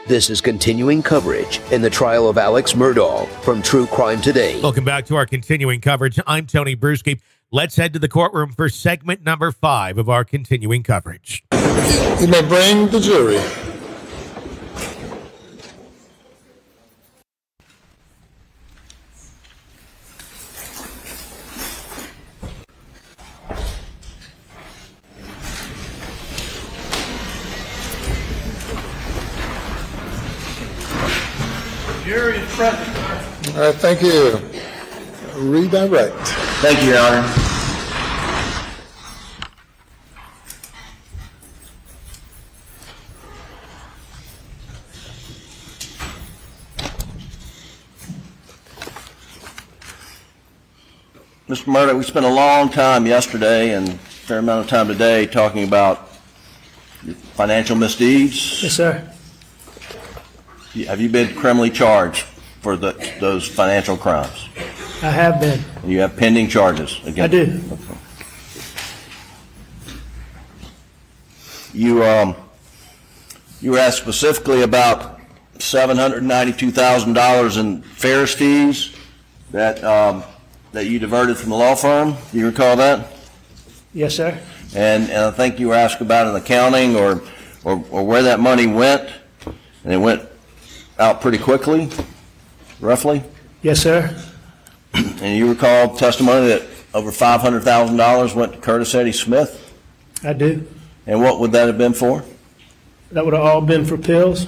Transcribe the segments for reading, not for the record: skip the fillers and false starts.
This is continuing coverage in the trial of Alex Murdaugh from True Crime Today. Welcome back to our continuing coverage. I'm Tony Bruschi. Let's head to the courtroom for segment number 5 of our continuing coverage. You may bring the jury. Jury is present, sir. All right, thank you. Redirect. Thank you, Your Honor. Mr. Murdaugh, we spent a long time yesterday and a fair amount of time today talking about financial misdeeds. Yes, sir. Have you been criminally charged for those financial crimes? I have been. You have pending charges against. I do. Okay. You were asked specifically about $792,000 in Ferris fees that you diverted from the law firm. Do you recall that? Yes, sir. And I think you were asked about an accounting or where that money went, and it went out pretty quickly, roughly. Yes, sir. And you recall testimony that over $500,000 went to Curtis Eddie Smith? I do. And what would that have been for? That would have all been for pills?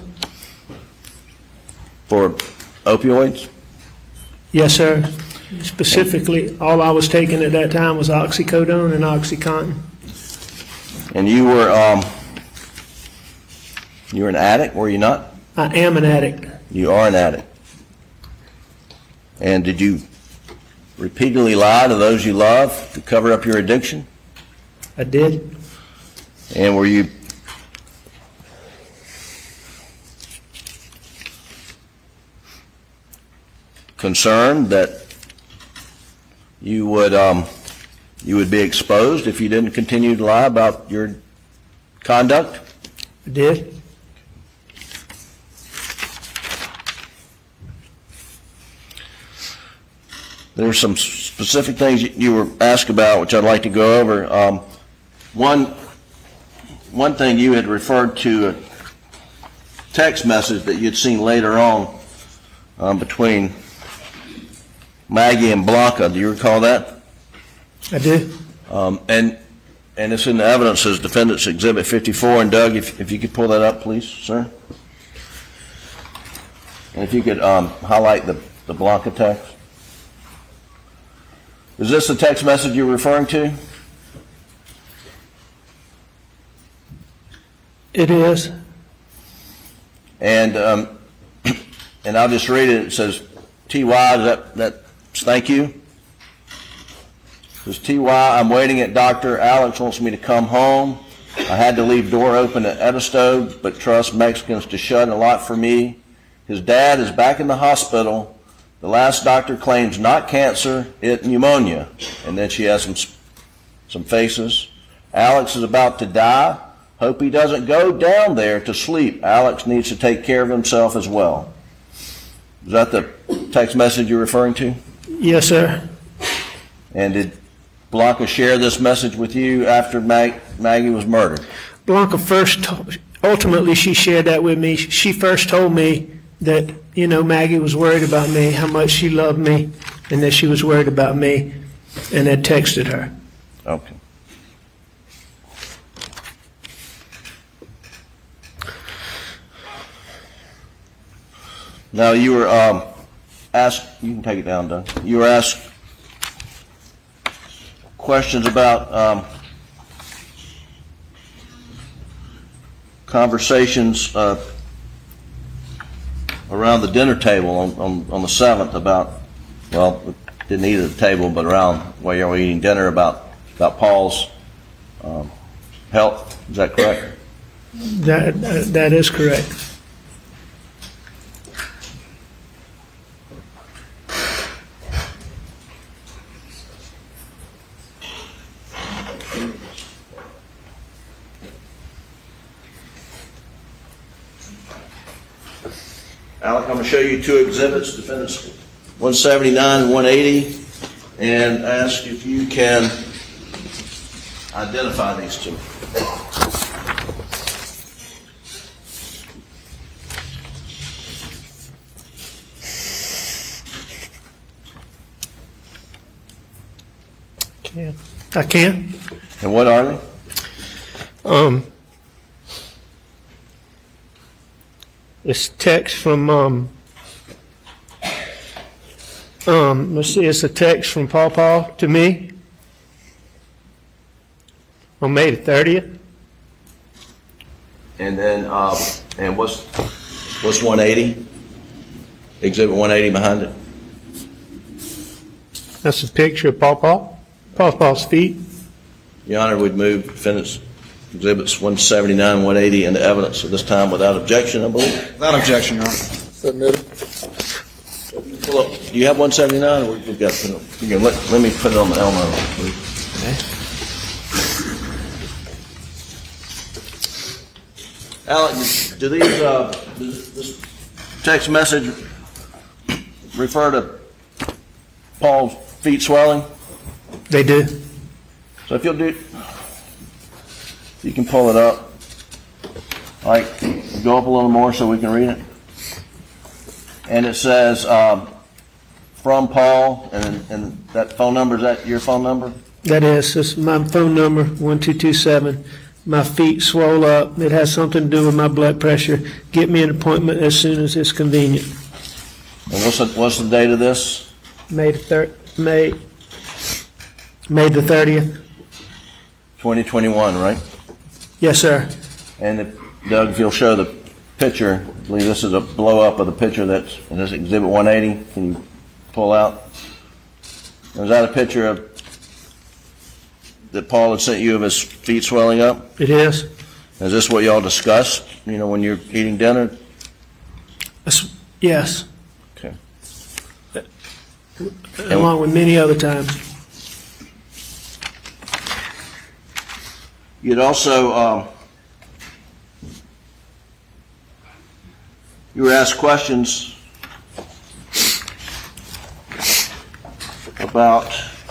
For opioids? Yes, sir. Specifically, all I was taking at that time was oxycodone and OxyContin. And you were an addict, were you not? I am an addict. You are an addict. And did you repeatedly lie to those you love to cover up your addiction? I did. And were you concerned that you would be exposed if you didn't continue to lie about your conduct? I did. There are some specific things you were asked about, which I'd like to go over. One thing you had referred to a text message that you'd seen later on between Maggie and Blanca. Do you recall that? I do. And it's in the evidence as Defendant's Exhibit 54. And Doug, if you could pull that up, please, sir. And if you could highlight the Blanca text. Is this the text message you're referring to? It is. And I'll just read it. It says, T.Y., that's thank you. It says, T.Y., I'm waiting at Dr. Alex wants me to come home. I had to leave door open at Edisto, but trust Mexicans to shut a lot for me. His dad is back in the hospital. The last doctor claims not cancer, it pneumonia. And then she has some faces. Alex is about to die. Hope he doesn't go down there to sleep. Alex needs to take care of himself as well. Is that the text message you're referring to? Yes, sir. And did Blanca share this message with you after Maggie was murdered? Blanca ultimately she shared that with me. She first told me that, Maggie was worried about me, how much she loved me, and that she was worried about me, and had texted her. Okay. Now, you were asked, you can take it down, Doug. You were asked questions about conversations around the dinner table on the 7th about, well, didn't eat at the table, but around while you were eating dinner about Paul's health. Is that correct? That is correct. Alec, I'm going to show you two exhibits, defendants 179 and 180, and ask if you can identify these two. Yeah, I can. And what are they? It's text from let's see, it's a text from Paw to me on May the 30th. And then, and what's 180? Exhibit 180 behind it. That's a picture of Paw's feet. Your Honor, would move defendants exhibits 179, 180 into evidence at this time without objection, I believe. Without objection, Your Honor. Submitted. Well, do you have 179, or we've got to put it? You can let me put it on the Elmo, please. Alec, do these does this text message refer to Paul's feet swelling? They do. So if you'll do, you can pull it up. Like, go up a little more so we can read it. And it says, from Paul, and that phone number, is that your phone number? That is. It's my phone number, 1227. My feet swole up. It has something to do with my blood pressure. Get me an appointment as soon as it's convenient. And what's the date of this? May the 30th. 2021, right? Yes, sir. And if, Doug, if you'll show the picture, I believe this is a blow-up of the picture that's in this Exhibit 180. Can you pull out? Is that a picture of that Paul had sent you of his feet swelling up? It is. Is this what y'all discussed, when you're eating dinner? Yes. Okay. Along with many other times. You'd also, you were asked questions about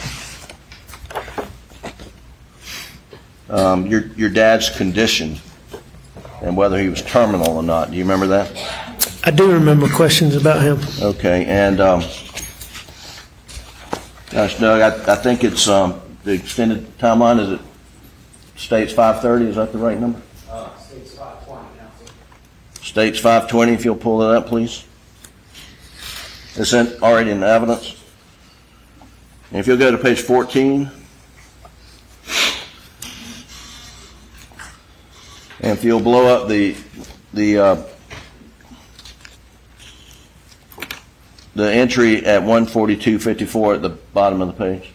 your dad's condition and whether he was terminal or not. Do you remember that? I do remember questions about him. Okay, and gosh, Doug, I think it's the extended timeline. Is it states 5:30? Is that the right number? States 520 now. States 5:20. If you'll pull it up, please. It's already in the evidence. And if you'll go to page 14. And if you'll blow up the entry at 142.54 at the bottom of the page.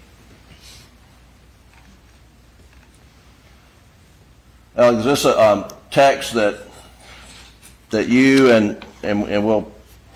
Alex, is this a text that you and we'll,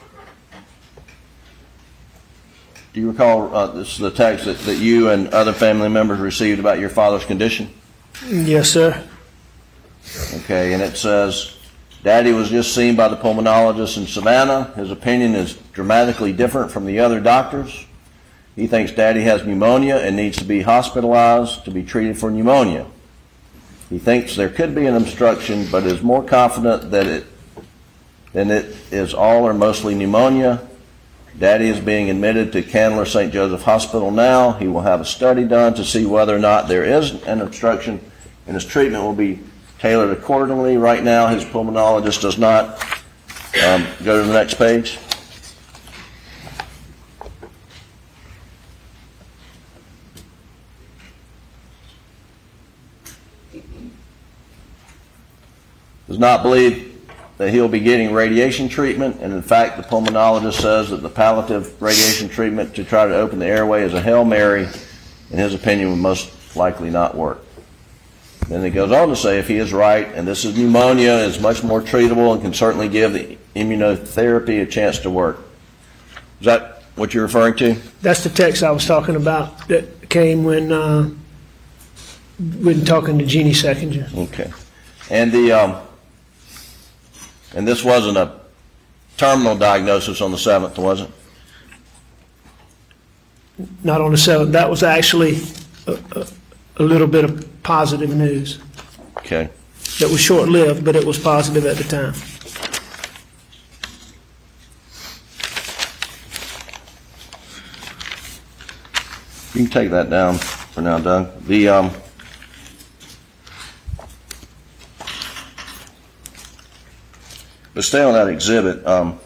do you recall this is the text that you and other family members received about your father's condition? Yes, sir. Okay, and it says, Daddy was just seen by the pulmonologist in Savannah. His opinion is dramatically different from the other doctors. He thinks Daddy has pneumonia and needs to be hospitalized to be treated for pneumonia. He thinks there could be an obstruction, but is more confident that it is all or mostly pneumonia. Daddy is being admitted to Candler St. Joseph Hospital now. He will have a study done to see whether or not there is an obstruction, and his treatment will be tailored accordingly. Right now, his pulmonologist does not. Go to the next page. Does not believe that he'll be getting radiation treatment, and in fact, the pulmonologist says that the palliative radiation treatment to try to open the airway is a Hail Mary. In his opinion, would most likely not work. Then it goes on to say, if he is right, and this is pneumonia, is much more treatable and can certainly give the immunotherapy a chance to work. Is that what you're referring to? That's the text I was talking about that came when talking to Jeannie Seckinger. Okay. And and this wasn't a terminal diagnosis on the 7th, was it? Not on the 7th. That was actually a little bit of positive news. Okay. That was short-lived, but it was positive at the time. You can take that down for now, Doug. But stay on that exhibit.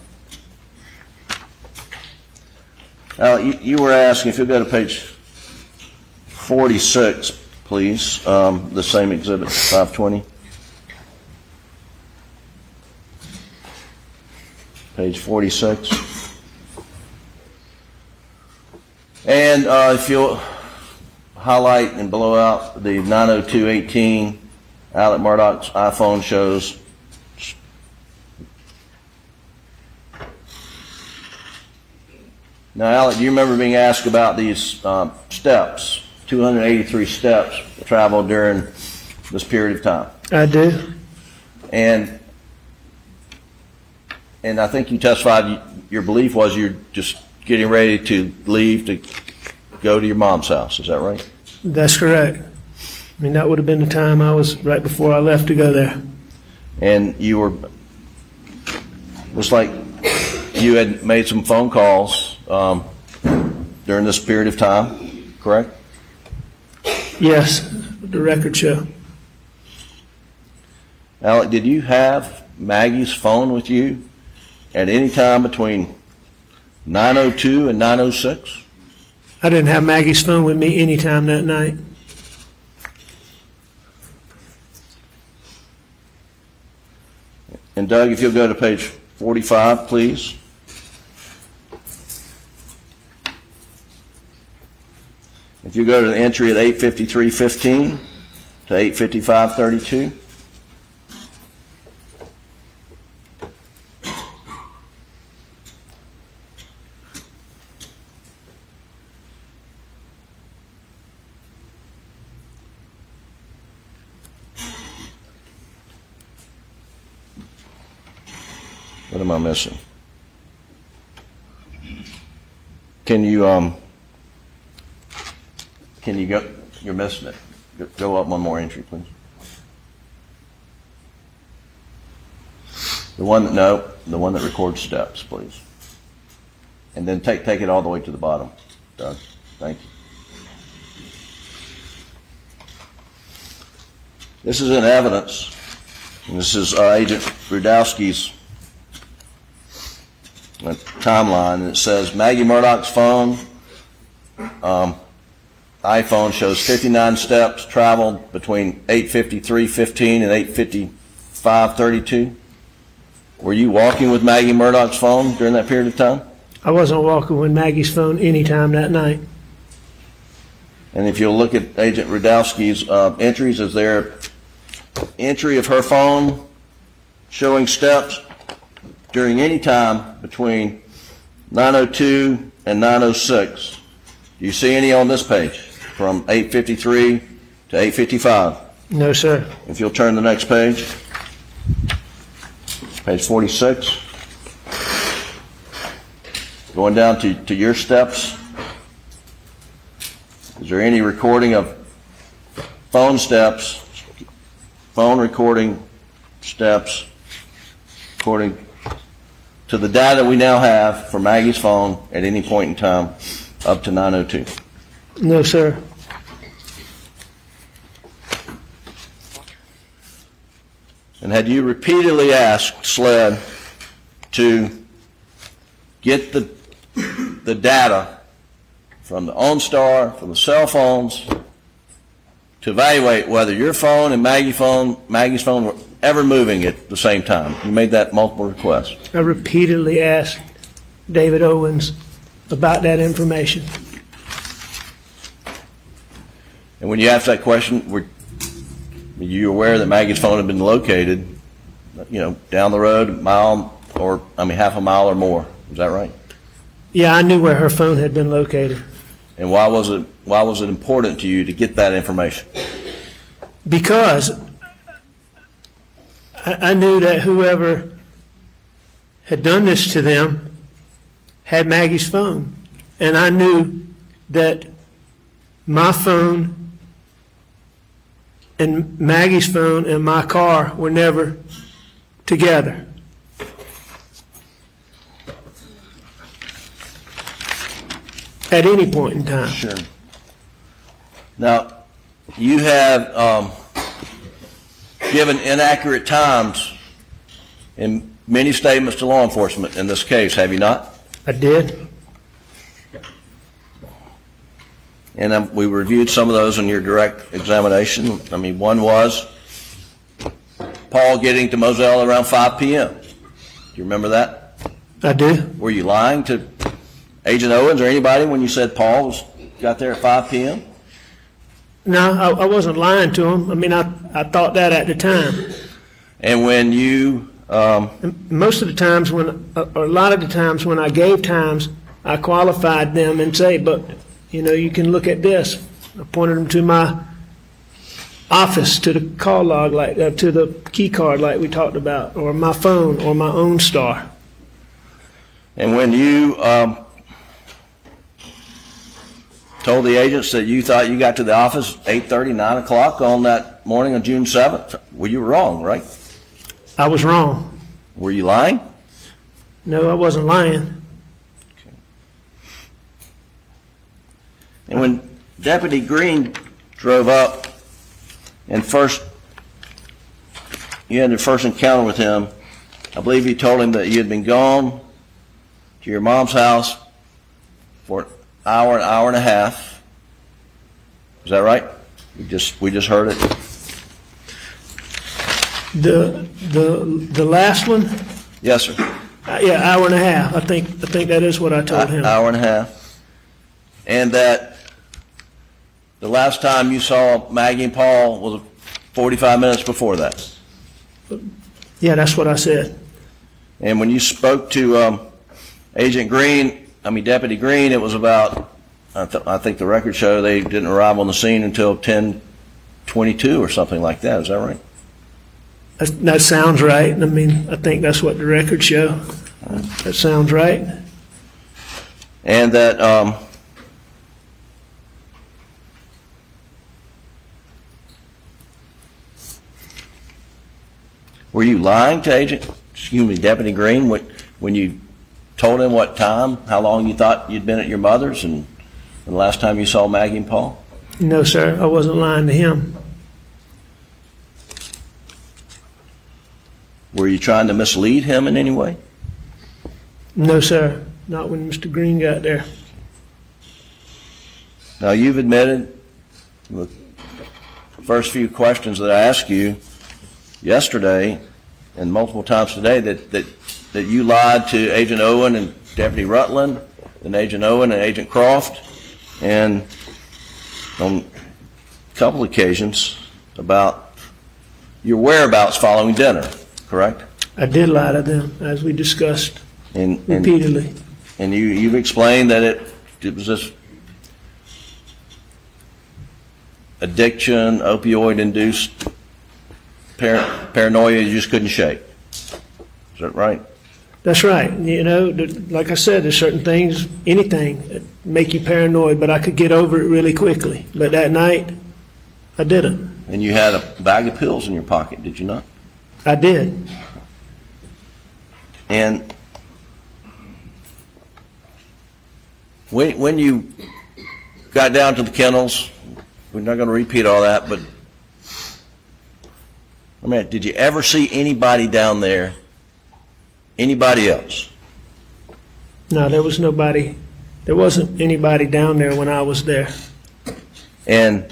Now, you were asking, if you'll go to page 46, please, the same exhibit, 520. Page 46. And if you'll highlight and blow out the 90218, Alec Murdaugh's iPhone shows. Now, Alec, do you remember being asked about these steps, 283 steps traveled during this period of time? I do. And I think you testified your belief was you're just getting ready to leave to go to your mom's house. Is that right? That's correct. I mean, that would have been the time I was right before I left to go there. And you were, looks like you had made some phone calls during this period of time, correct? Yes, the record show. Alec, did you have Maggie's phone with you at any time between 9:02 and 9:06? I didn't have Maggie's phone with me any time that night. And Doug, if you'll go to page 45, please. If you go to the entry at 8:53:15 to 8:55:32. What am I missing? Can you go, you're missing it. Go up one more entry, please. The one that records steps, please. And then take it all the way to the bottom, Doug. Thank you. This is in evidence. And this is Agent Rudowski's timeline, and it says Maggie Murdaugh's phone, iPhone shows 59 steps traveled between 8:53:15 and 8:55:32. Were you walking with Maggie Murdaugh's phone during that period of time? I wasn't walking with Maggie's phone any time that night. And if you'll look at Agent Rudowski's entries, is there entry of her phone showing steps during any time between 9:02 and 9:06? Do you see any on this page from 8:53 to 8:55? No, sir. If you'll turn the next page, page 46, going down to your steps, is there any recording of phone steps, phone recording steps, according to the data we now have for Maggie's phone at any point in time up to 9:02? No, sir. And had you repeatedly asked SLED to get the data from the OnStar, from the cell phones, to evaluate whether your phone and Maggie's phone were ever moving at the same time? You made that multiple requests. I repeatedly asked David Owens about that information. And when you asked that question, were you aware that Maggie's phone had been located, down the road half a mile or more? Is that right? Yeah, I knew where her phone had been located. And why was it important to you to get that information? Because I knew that whoever had done this to them had Maggie's phone. And I knew that my phone and Maggie's phone and my car were never together. At any point in time. Sure. Now, you have given inaccurate times in many statements to law enforcement in this case, have you not? I did. And we reviewed some of those in your direct examination. I mean, one was Paul getting to Moselle around 5 p.m. Do you remember that? I do. Were you lying to Agent Owens or anybody when you said Paul got there at 5 p.m.? No, I wasn't lying to him. I mean, I thought that at the time. And when you... most of the times or a lot of the times when I gave times, I qualified them and say, but, you can look at this. I pointed them to my office, to the call log, to the key card like we talked about, or my phone, or my OnStar. And when you told the agents that you thought you got to the office 8:30, 9 o'clock on that morning of June 7th, well, you were wrong, right? I was wrong. Were you lying? No, I wasn't lying. Okay. And when Deputy Green drove up and you had the first encounter with him, I believe you told him that you had been gone to your mom's house for an hour and a half. Is that right? We just heard it. The last one? Yes, sir. Yeah, hour and a half. I think that is what I told him. Hour and a half. And that the last time you saw Maggie and Paul was 45 minutes before that. Yeah, that's what I said. And when you spoke to Deputy Green, it was about, I think the records show they didn't arrive on the scene until 10:22 or something like that. Is that right? That sounds right. I mean, I think that's what the records show. That sounds right. And that were you lying to Deputy Green when you told him what time, how long you thought you'd been at your mother's and the last time you saw Maggie and Paul? No, sir. I wasn't lying to him. Were you trying to mislead him in any way? No, sir. Not when Mr. Green got there. Now, you've admitted the first few questions that I asked you yesterday and multiple times today that you lied to Agent Owen and Deputy Rutland and Agent Owen and Agent Croft, and on a couple occasions about your whereabouts following dinner, correct? I did lie to them, as we discussed repeatedly. And you've explained that it was this addiction, opioid-induced paranoia you just couldn't shake. Is that right? That's right. Like I said, there's certain things, anything, that make you paranoid, but I could get over it really quickly. But that night, I didn't. And you had a bag of pills in your pocket, did you not? I did. And when you got down to the kennels, we're not going to repeat all that, but did you ever see anybody down there, anybody else? No, there was nobody. There wasn't anybody down there when I was there. And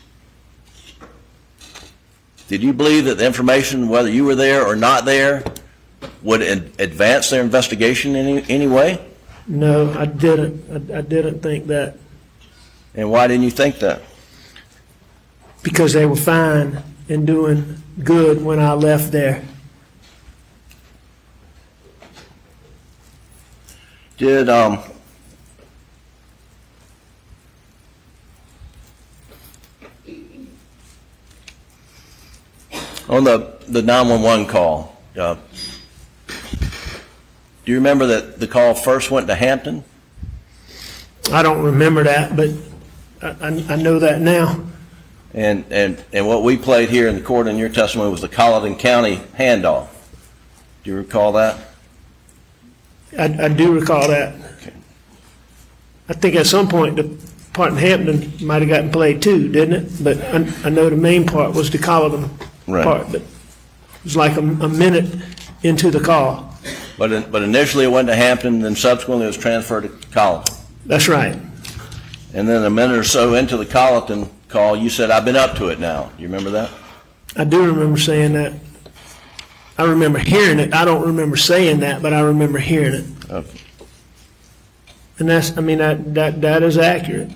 did you believe that the information, whether you were there or not there, would advance their investigation in any way? No, I didn't. I didn't think that. And why didn't you think that? Because they were fine and doing good when I left there. Did on the 911 call, Do you remember that the call first went to Hampton? I don't remember that, but I know that now. And what we played here in the court in your testimony was the Colleton County handoff. Do you recall that? I do recall that. Okay. I think at some point the part in Hampton might have gotten played too, didn't it? But I know the main part was the Colleton part. But it was like a minute into the call. But initially it went to Hampton, then subsequently it was transferred to Colleton. That's right. And then a minute or so into the Colleton call, you said, "I've been up to it now." You remember that? I do remember saying that. I remember hearing it. I don't remember saying that, but I remember hearing it. Okay. And that's, I mean, that is accurate.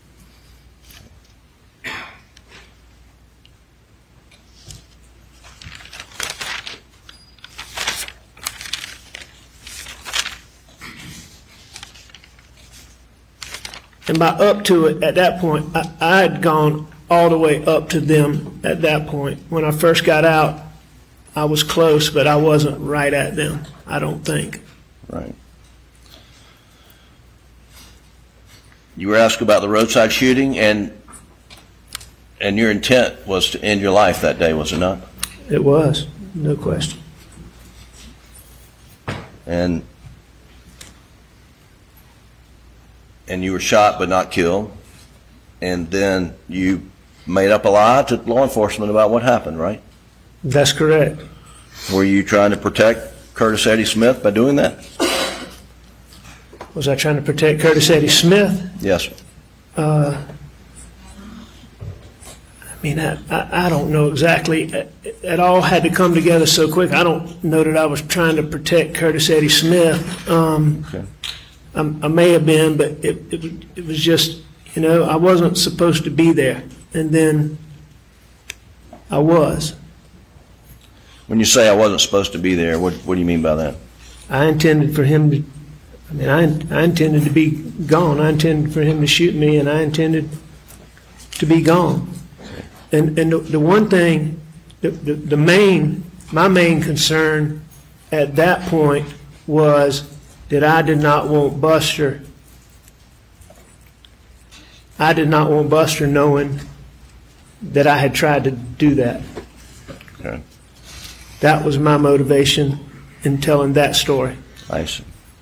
And by up to it, at that point, I had gone all the way up to them at that point. When I first got out, I was close, but I wasn't right at them, I don't think. Right. You were asked about the roadside shooting, and your intent was to end your life that day, was it not? It was, no question. And you were shot but not killed, and then you made up a lie to law enforcement about what happened, right? That's correct. Were you trying to protect Curtis Eddie Smith by doing that? Was I trying to protect Curtis Eddie Smith? Yes. I mean, I don't know exactly. It all had to come together so quick. I don't know that I was trying to protect Curtis Eddie Smith. Okay. I may have been, but it was just, you know, I wasn't supposed to be there. And then I was. When you say I wasn't supposed to be there, what do you mean by that? I intended for him to, I mean, I intended to be gone. I intended for him to shoot me, and I intended to be gone. And the one thing, my main concern at that point was that I did not want Buster. I did not want Buster knowing that I had tried to do that. Okay. That was my motivation in telling that story. I see.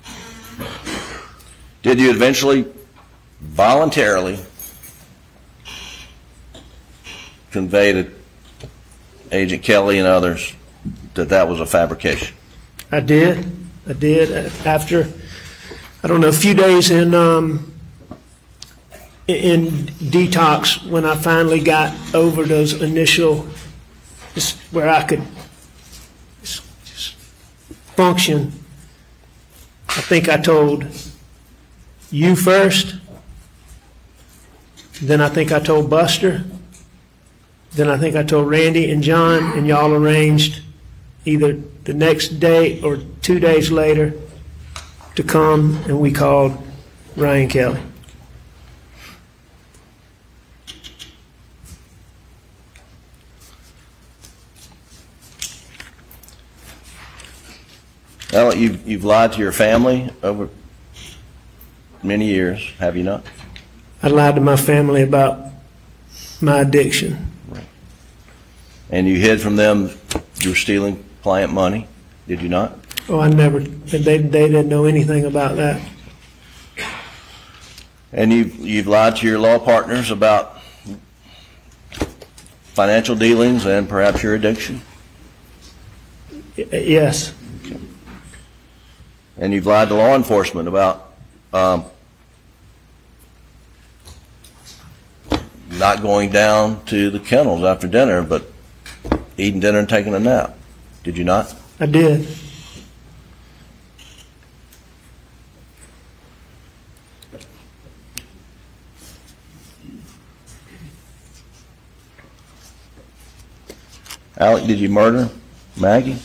Did you eventually voluntarily convey to Agent Kelly and others that was a fabrication? I did. After, I don't know, a few days in detox, when I finally got over those initial, where I could function, I think I told you first, then I think I told Buster, then I think I told Randy and John, and y'all arranged either the next day or 2 days later to come, and we called Ryan Kelly. Well, you've lied to your family over many years, have you not? I lied to my family about my addiction. Right. And you hid from them you were stealing client money, did you not? Oh, I never. They didn't know anything about that. And you've lied to your law partners about financial dealings and perhaps your addiction? Yes. Okay. And you've lied to law enforcement about not going down to the kennels after dinner, but eating dinner and taking a nap. Did you not? I did. Alec, did you murder Maggie?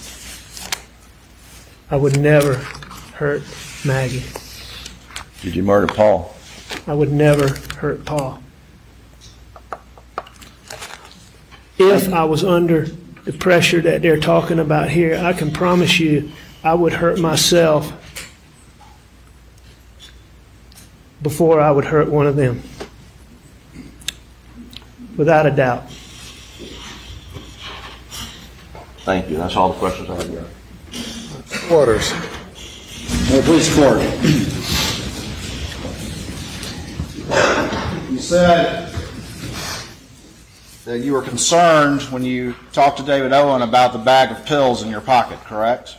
I would never hurt Maggie. Did you murder Paul? I would never hurt Paul. If I was under the pressure that they're talking about here, I can promise you I would hurt myself before I would hurt one of them. Without a doubt. Thank you. That's all the questions I have, Your Honor. Waters. Please, court. You said that you were concerned when you talked to David Owen about the bag of pills in your pocket, correct?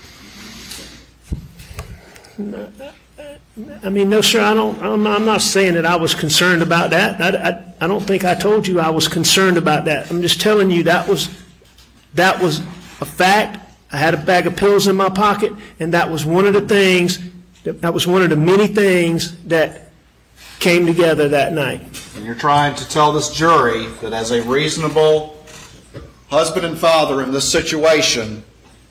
I mean, no, sir, I'm not saying that I was concerned about that. I don't think I told you I was concerned about that. I'm just telling you that was a fact. I had a bag of pills in my pocket, and that was one of the things, that was one of the many things that came together that night. And you're trying to tell this jury that as a reasonable husband and father in this situation,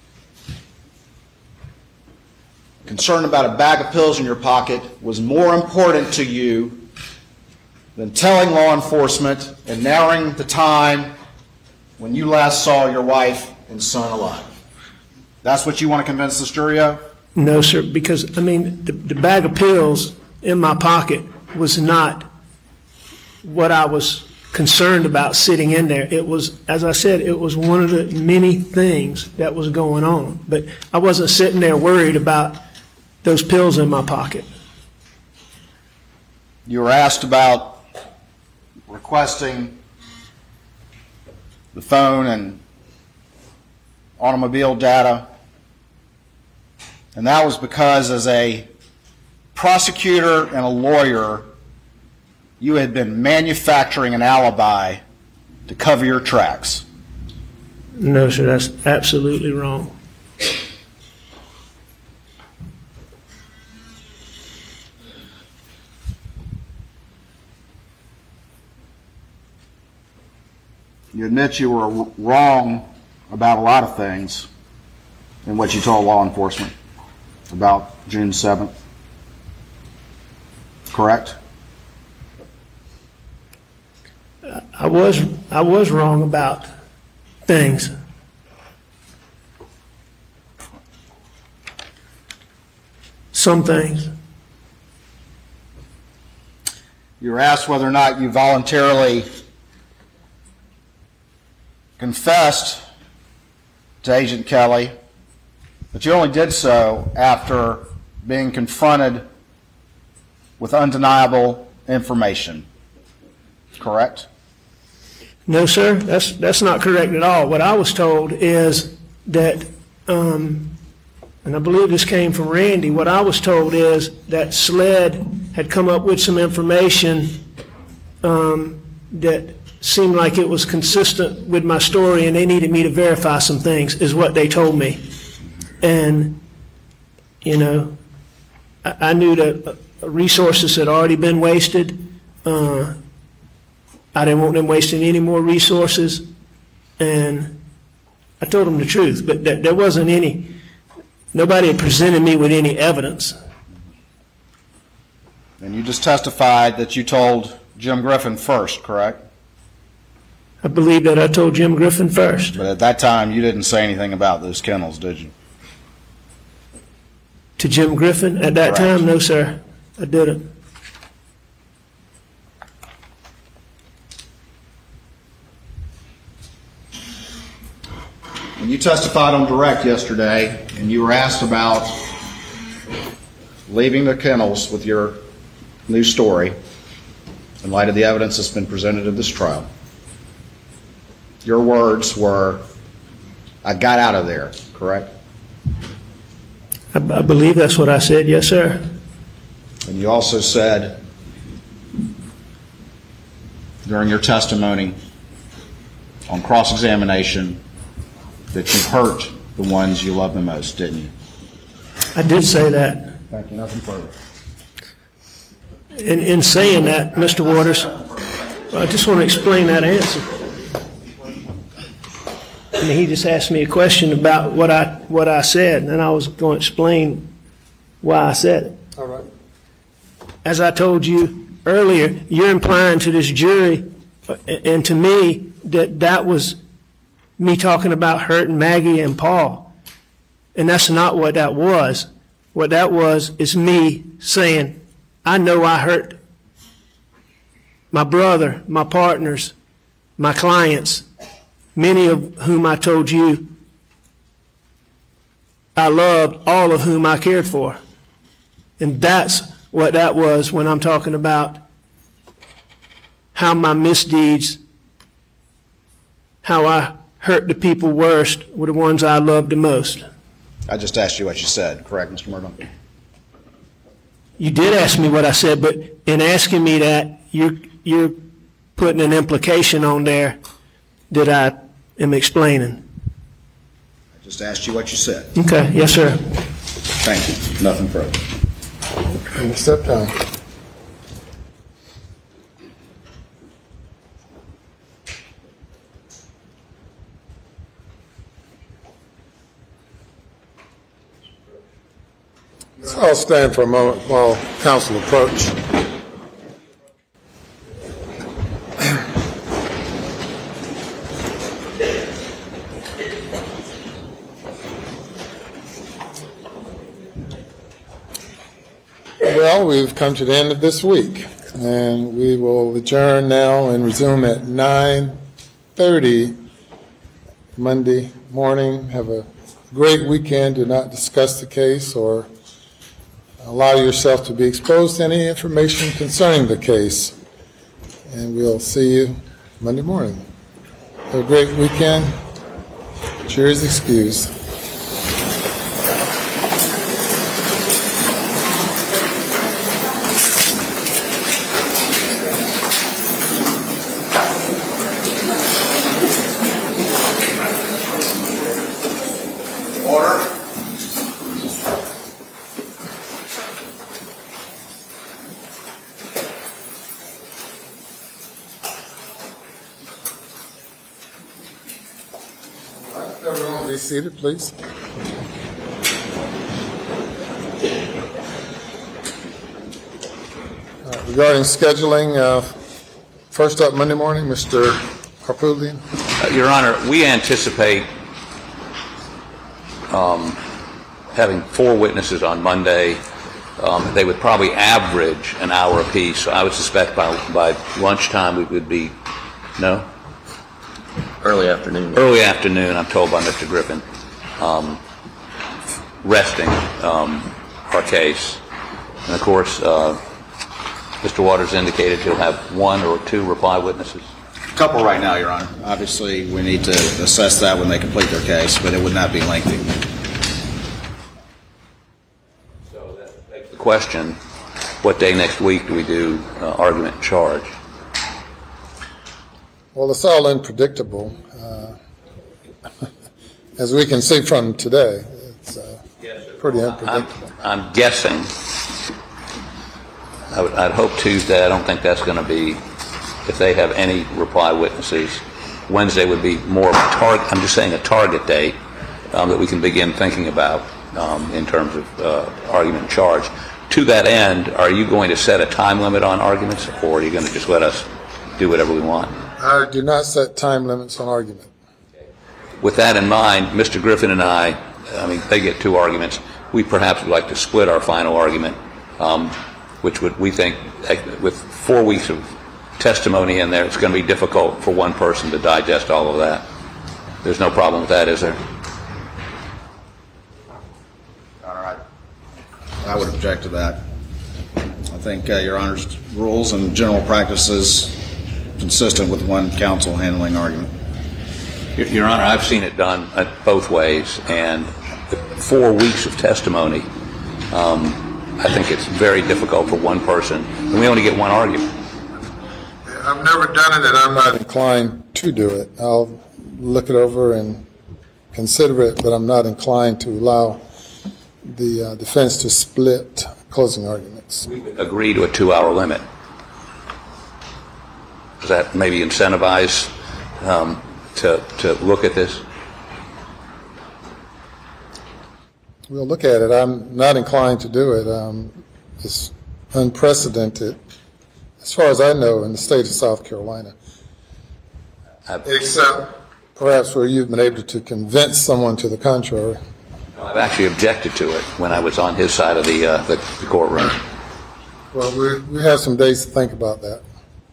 concern about a bag of pills in your pocket was more important to you than telling law enforcement and narrowing the time when you last saw your wife and son alive. That's what you want to convince this jury of? No, sir, because, I mean, the bag of pills in my pocket was not what I was concerned about sitting in there. It was, as I said, it was one of the many things that was going on. But I wasn't sitting there worried about those pills in my pocket. You were asked about requesting the phone and automobile data, and that was because as a prosecutor and a lawyer, you had been manufacturing an alibi to cover your tracks. No, sir, that's absolutely wrong. You admit you were wrong about a lot of things in what you told law enforcement about June 7th, correct? I was wrong about things. Some things. You were asked whether or not you voluntarily confessed to Agent Kelly, but you only did so after being confronted with undeniable information, correct? No, sir, that's not correct at all. What I was told is that, and I believe this came from Randy, what I was told is that SLED had come up with some information that seemed like it was consistent with my story, and they needed me to verify some things, is what they told me. And, you know, I knew that resources had already been wasted. I didn't want them wasting any more resources, and I told them the truth, but there wasn't any, nobody had presented me with any evidence. And you just testified that you told Jim Griffin first, correct? I believe that I told Jim Griffin first. But at that time, you didn't say anything about those kennels, did you? To Jim Griffin? At that Correct. time, no, sir, I didn't. When you testified on direct yesterday, and you were asked about leaving the kennels with your new story, in light of the evidence that's been presented in this trial, your words were, "I got out of there," correct? I believe that's what I said, yes, sir. And you also said during your testimony on cross-examination that you hurt the ones you love the most, didn't you? I did say that. Thank you. Nothing further. In saying that, Mr. Waters, I just want to explain that answer. And he just asked me a question about what I said, and I was going to explain why I said it. All right. As I told you earlier, you're implying to this jury and to me that was me talking about hurting Maggie and Paul. And that's not what that was. What that was is me saying I know I hurt my brother, my partners, my clients, many of whom I told you I loved, all of whom I cared for. And that's what that was when I'm talking about how my misdeeds, how I hurt the people worst, were the ones I loved the most. I just asked you what you said, correct, Mr. Murdoch? You did ask me what I said, but in asking me that, you're putting an implication on there that I am explaining. I just asked you what you said. Okay, yes, sir. Thank you. Nothing further. And step down. So I'll stand for a moment while counsel approach. Well, we've come to the end of this week, and we will adjourn now and resume at 9:30 Monday morning. Have a great weekend. Do not discuss the case or allow yourself to be exposed to any information concerning the case. And we'll see you Monday morning. Have a great weekend. Cheers excused. Everyone be seated, please. Regarding scheduling, first up Monday morning, Mr. Harpootlian. Your Honor, we anticipate having 4 witnesses on Monday. They would probably average an hour apiece. So I would suspect by lunchtime we would be, no? Early afternoon. Early afternoon, I'm told by Mr. Griffin, resting our case. And of course, Mr. Waters indicated he'll have 1 or 2 reply witnesses. A couple right now, Your Honor. Obviously, we need to assess that when they complete their case, but it would not be lengthy. So that begs the question, what day next week do we do argument and charge? Well, it's all unpredictable. As we can see from today, it's pretty unpredictable. I'm guessing. I'd hope Tuesday. I don't think that's going to be, if they have any reply witnesses. Wednesday would be more of a target. I'm just saying a target date that we can begin thinking about in terms of argument and charge. To that end, are you going to set a time limit on arguments, or are you going to just let us do whatever we want? I do not set time limits on argument. With that in mind, Mr. Griffin and I mean, they get 2 arguments. We perhaps would like to split our final argument, which would, we think, with 4 weeks of testimony in there, it's going to be difficult for one person to digest all of that. There's no problem with that, is there? All right. I would object to that. I think Your Honor's rules and general practices consistent with one counsel handling argument. Your Honor, I've seen it done both ways, and 4 weeks of testimony, I think it's very difficult for one person, and we only get 1 argument. I've never done it, and I'm not inclined to do it. I'll look it over and consider it, but I'm not inclined to allow the defense to split closing arguments. We would agree to a 2-hour limit. Does that maybe incentivize to look at this? We'll look at it. I'm not inclined to do it. It's unprecedented, as far as I know, in the state of South Carolina. Except perhaps where you've been able to convince someone to the contrary. I've actually objected to it when I was on his side of the courtroom. Well, we have some days to think about that.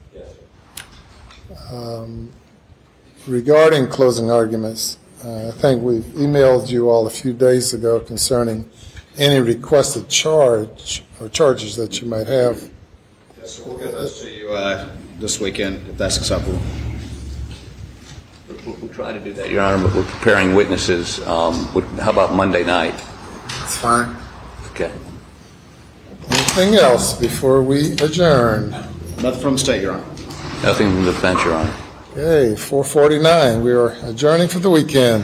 Regarding closing arguments, I think we've emailed you all a few days ago concerning any requested charge or charges that you might have. Yes, we'll get those to you this weekend, if that's acceptable. We'll try to do that, Your Honor, but we're preparing witnesses. How about Monday night? It's fine. Okay. Anything else before we adjourn? Nothing from the state, Your Honor. Nothing from the defense, Your Honor. Okay, 4:49. We are adjourning for the weekend.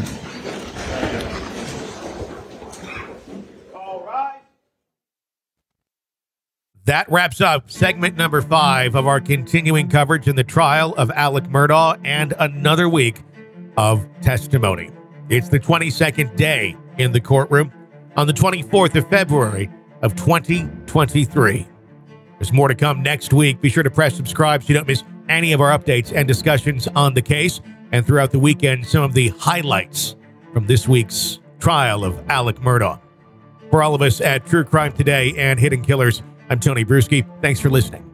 That wraps up segment number 5 of our continuing coverage in the trial of Alec Murdaugh and another week of testimony. It's the 22nd day in the courtroom on the 24th of February of 2023. There's more to come next week. Be sure to press subscribe so you don't miss any of our updates and discussions on the case. And throughout the weekend, some of the highlights from this week's trial of Alec Murdaugh. For all of us at True Crime Today and Hidden Killers, I'm Tony Bruschi. Thanks for listening.